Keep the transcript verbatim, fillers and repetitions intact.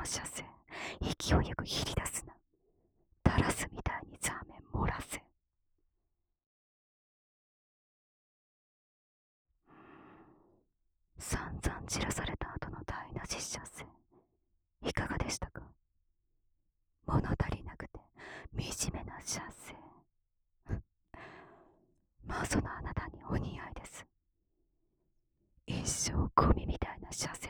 射精、勢いよくひり出すな。垂らすみたいにザーメン漏らせ。散々散らされた後の台無し射精、いかがでしたか。物足りなくて惨めな射精。まあそのあなたにお似合いです。一生ゴミみたいな射精